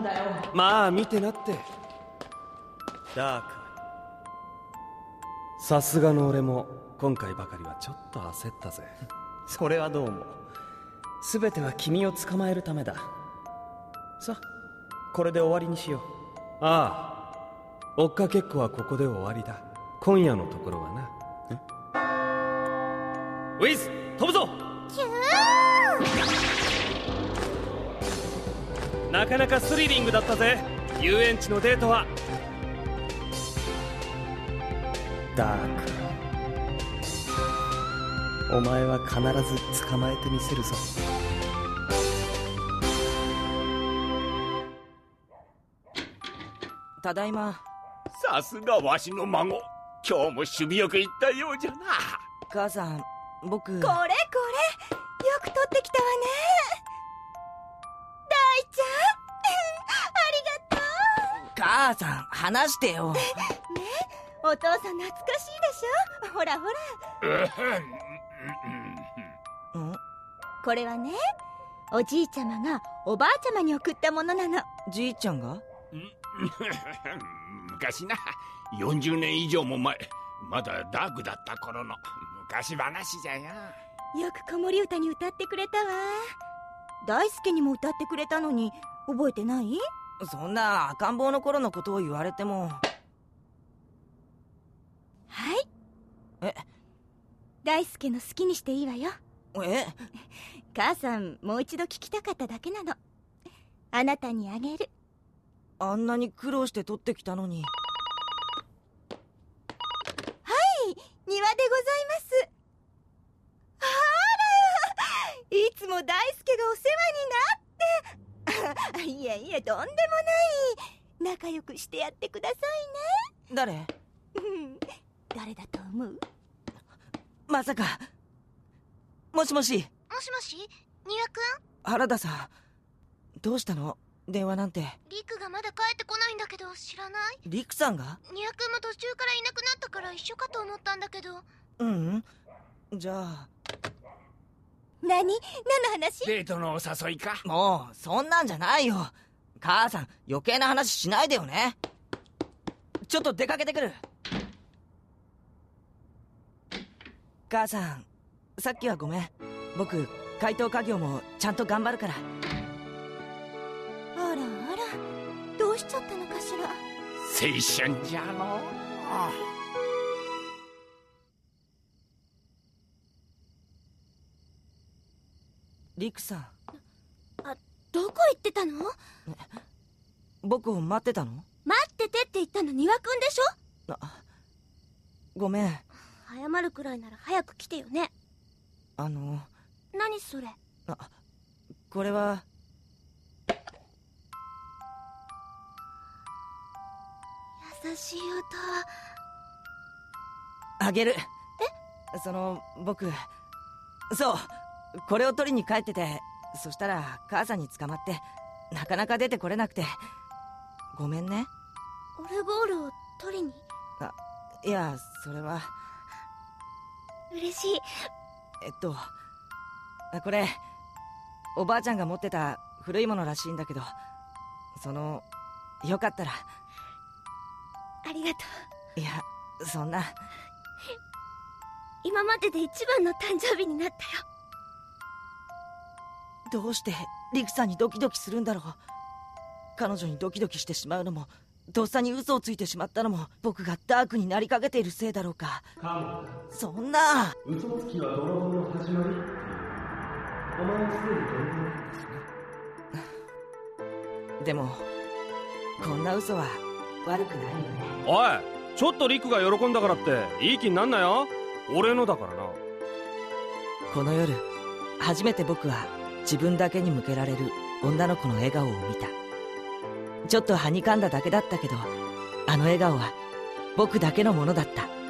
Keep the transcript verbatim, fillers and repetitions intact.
だよ。 まあ見てなって。ダーク、さすがの俺も今回ばかりはちょっと焦ったぜ。 それはどうも。全ては君を捕まえるためだ。さあ、これで終わりにしよう。ああ、追っかけっこはここで終わりだ。今夜のところはな。ウィズ、飛ぶぞ。 キュー。なかなかスリリングだったぜ、遊園地のデートは。 ダーク、お前は必ず捕まえてみせるぞ。ただいま。 さすがわしの孫、今日も守備よく行ったようじゃな。 母さん、僕。これこれ、よく取ってきたわね。大ちゃんありがとう。 母さん、話してよ。 ね、お父さん懐かしいでしょ。ほらほら。これはね、おじいちゃまがおばあちゃまに送ったものなの。 じいちゃんが？ 昔な、よんじゅうねん以上も前、まだダークだった頃の昔話じゃよ。 よく子守歌に歌ってくれたわ。大輔にも歌ってくれたのに覚えてない？ そんな赤ん坊の頃のことを言われても。 はい。 え？ 大輔の好きにしていいわよ。 え？ 母さんもう一度聞きたかっただけなの。あなたにあげる。 あんなに苦労して取ってきたのに。 はい、庭でございます。あら、いつも大輔がお世話になって。いえいえ、とんでもない。仲良くしてやってくださいね。 誰？ 誰だと思う？ まさか。もしもし。 もしもし、丹羽くん？ 原田さん、どうしたの？電話なんて。 リクがまだ帰ってこないんだけど、知らない？ リクさんが？ 丹羽くんも途中からいなくなったから一緒かと思ったんだけど。 ううんじゃあ。 何？何の話？ デートのお誘いか？ もうそんなんじゃないよ。母さん、余計な話しないでよね。ちょっと出かけてくる。母さん、さっきはごめん。僕、怪盗家業もちゃんと頑張るから。 あらあら、どうしちゃったのかしら。 青春じゃの。 リクさん。 あ、どこ行ってたの？ 僕を待ってたの？ 待っててって言ったの丹羽くんでしょ。 あ、ごめん。 謝るくらいなら早く来てよね。 あの。 何それ？ あ、これは。 優しい音。 あげる。 え？ その、僕、そう、これを取りに帰ってて、そしたら母さんに捕まってなかなか出てこれなくて、ごめんね。 オルゴールを取りに？ あ、いや、それは。 嬉しい。 えっとこれおばあちゃんが持ってた古いものらしいんだけど、その、よかったら。 ありがとう。いや、そんな。 今までで一番の誕生日になったよ。 どうしてリクさんにドキドキするんだろう。彼女にドキドキしてしまうのも、とっさに嘘をついてしまったのも、僕がダークになりかけているせいだろうか。そんな。 嘘つきは泥棒の始まり。お前はすでに泥棒なんですね。 でもこんな嘘は悪くないよね。 おい、ちょっとリクが喜んだからっていい気になんなよ。俺のだからな。 この夜初めて僕は自分だけに向けられる女の子の笑顔を見た。ちょっとはにかんだだけだったけど、あの笑顔は僕だけのものだった。